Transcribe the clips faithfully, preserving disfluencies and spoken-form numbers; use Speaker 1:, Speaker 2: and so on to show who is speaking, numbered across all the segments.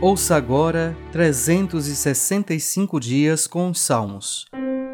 Speaker 1: Ouça agora trezentos e sessenta e cinco dias com os Salmos.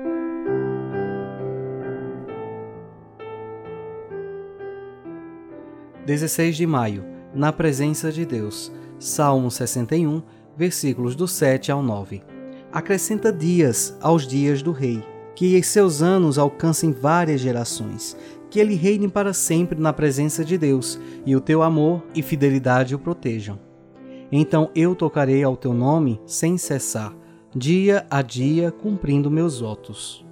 Speaker 1: dezesseis de maio, na presença de Deus. Salmo sessenta e um, versículos do sete ao nove. Acrescenta dias aos dias do rei, que seus anos alcancem várias gerações, que ele reine para sempre na presença de Deus, e o teu amor e fidelidade o protejam. Então eu tocarei ao teu nome sem cessar, dia a dia cumprindo meus votos.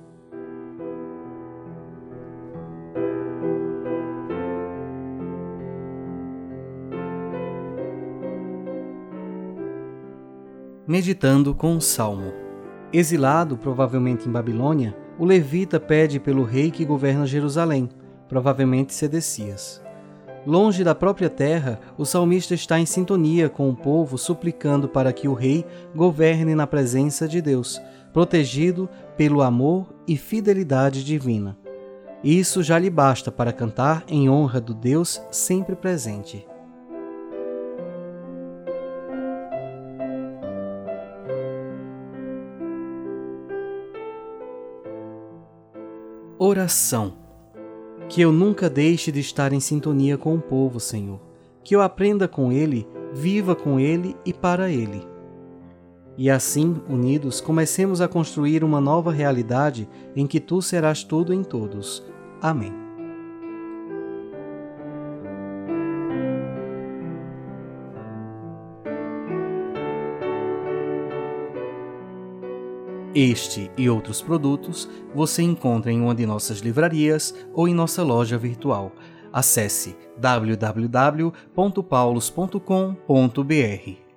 Speaker 1: Meditando com o Salmo. Exilado, provavelmente em Babilônia, o levita pede pelo rei que governa Jerusalém, provavelmente Sedecias. Longe da própria terra, o salmista está em sintonia com o povo, suplicando para que o rei governe na presença de Deus, protegido pelo amor e fidelidade divina. Isso já lhe basta para cantar em honra do Deus sempre presente. Oração. Que eu nunca deixe de estar em sintonia com o povo, Senhor. Que eu aprenda com ele, viva com ele e para ele. E assim, unidos, comecemos a construir uma nova realidade em que tu serás tudo em todos. Amém. Este e outros produtos você encontra em uma de nossas livrarias ou em nossa loja virtual. Acesse w w w ponto paulos ponto com ponto b r.